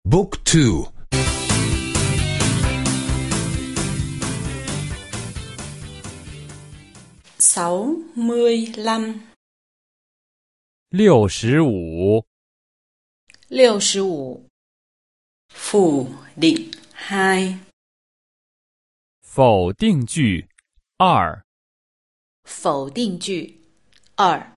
Book 2. 65 65 65 phủ định 2 否定句2 否定句2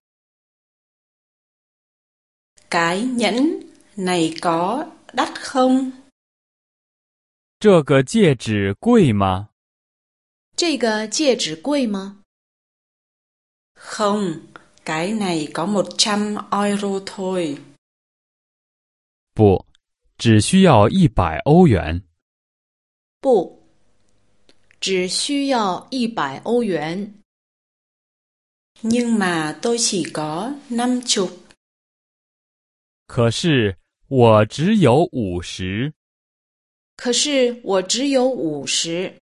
Cái nhẫn này có đắt không? 这个戒指贵吗？ 这个戒指贵吗？ Không, cái này có 100 euro thôi. 不，只需要100欧元。 不，只需要100欧元。 Nhưng mà tôi chỉ có 50. 可是我只有50。 可是我只有50。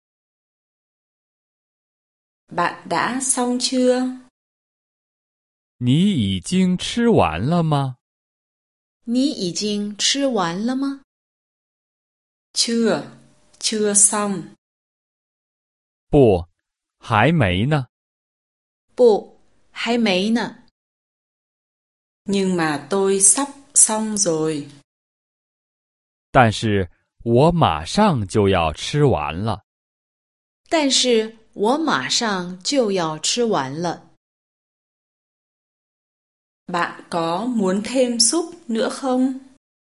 Bạn đã xong chưa? 你已经吃完了吗？ 你已经吃完了吗？ Chưa, chưa xong. 不，还没呢。 不，还没呢。 Nhưng mà tôi sắp xong rồi. 但是我马上就要吃完了。 但是我马上就要吃完了。 Bạn có muốn thêm súp nữa không?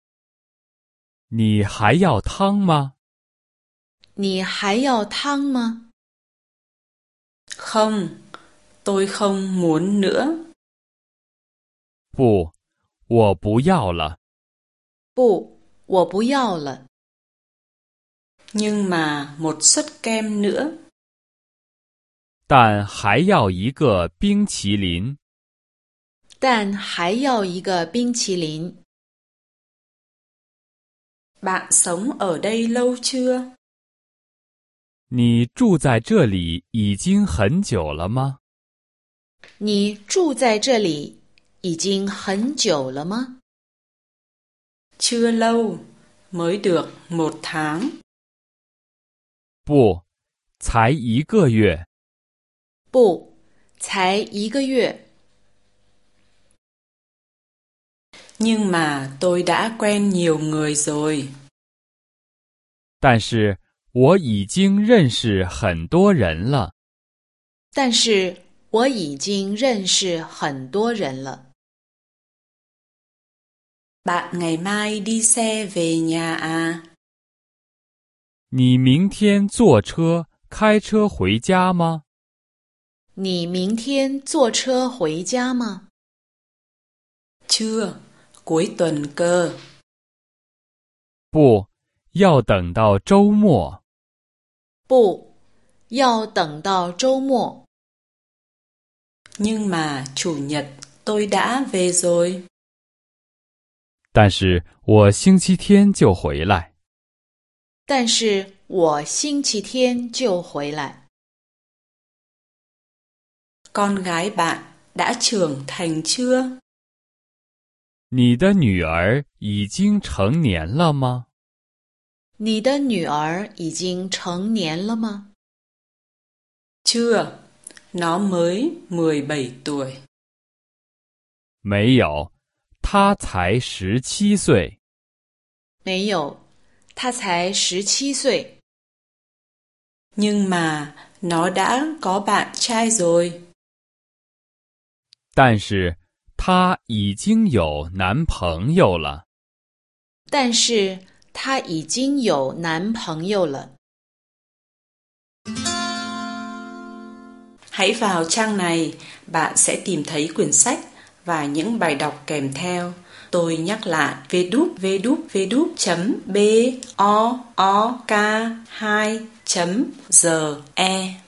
你还要汤吗？ 你还要汤吗？ Không, tôi không muốn nữa. 不，我不要了。 不，我不要了。 Nhưng mà một suất kem nữa. 但还要一个冰淇淋。 但还要一个冰淇淋。 Bạn sống ở đây lâu chưa? 你住在这里已经很久了吗？ 你住在这里已经很久了吗？ Chưa lâu, mới được 1 tháng. 不，才1个月。 不，才1个月。 Nhưng mà tôi đã quen nhiều người rồi. 但是我已经认识很多人了。 但是我已经认识很多人了。 Bạn ngày mai đi xe về nhà à? 你明天坐车、开车回家吗？ 你明天坐车回家吗？ Chưa, cuối tuần cơ. 不，要等到周末。 不，要等到周末。 Nhưng mà chủ nhật tôi đã về rồi. 但是我星期天就回来。 但是我星期天就回来。 Con gái bạn đã trưởng thành chưa? 你的女儿已经成年了吗？ 你的女儿已经成年了吗？ Chưa, nó mới 17 tuổi. 没有，她才17岁。 没有，她才17岁。 Nhưng mà nó đã có bạn trai rồi. 但是她已经有男朋友了。 但是她已经有男朋友了。 Hãy vào trang này, bạn sẽ tìm thấy quyển sách và những bài đọc kèm theo. Tôi nhắc lại www.book2.ge